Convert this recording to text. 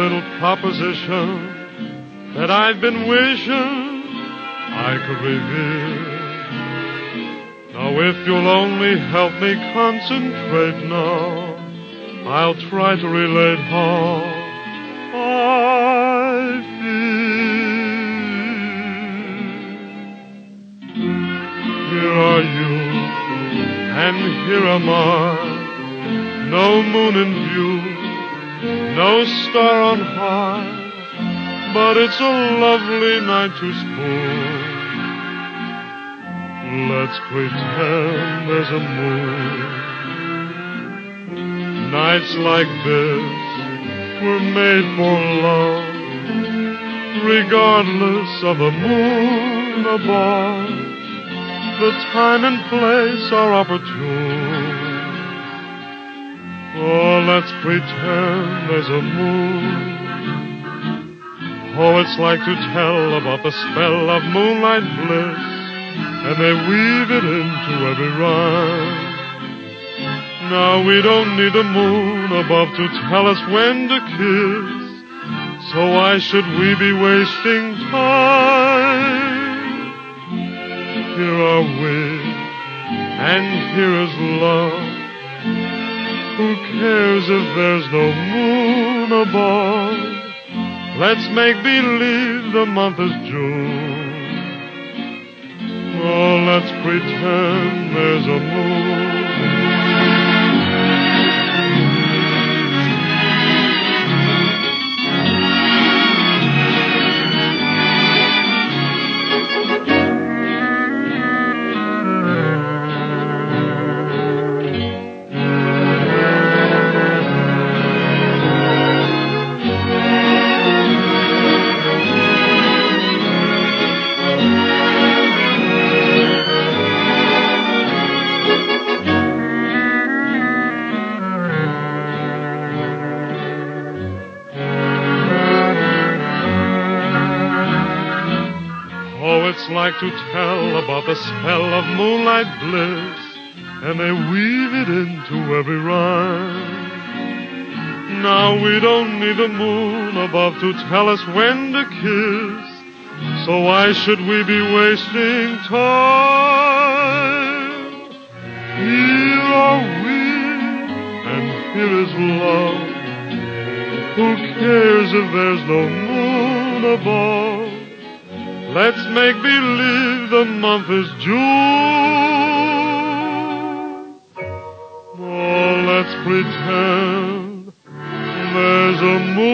little proposition that I've been wishing I could reveal. Now if you'll only help me concentrate now, I'll try to relate how I feel. Here are you, and here am I, no moon in view, no star on high, but it's a lovely night to spoon. Let's pretend there's a moon. Nights like this were made for love, regardless of the moon above. The time and place are opportune. Oh, let's pretend there's a moon. Oh, it's like to tell about the spell of moonlight bliss, and they weave it into every rhyme. Now we don't need the moon above to tell us when to kiss, so why should we be wasting time? Here are we, and here is love. Who cares if there's no moon above? Let's make believe the month is June. Oh, let's pretend there's a moon. It's like to tell about the spell of moonlight bliss, and they weave it into every rhyme. Now we don't need the moon above to tell us when to kiss, so why should we be wasting time? Here are we, and here is love. Who cares if there's no moon above? Let's make believe the month is June. Oh, let's pretend there's a moon